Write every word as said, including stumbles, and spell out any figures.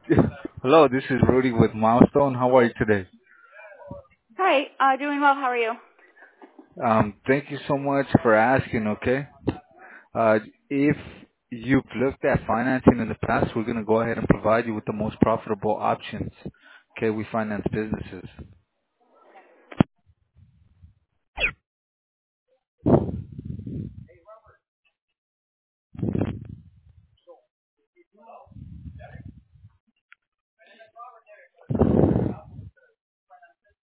Hello, this is Rudy with Milestone. How are you today? Hi, uh, doing well. How are you? Um, thank you so much for asking, okay? Uh, if you've looked at financing in the past, we're going to go ahead and provide you with the most profitable options. Okay, we finance businesses.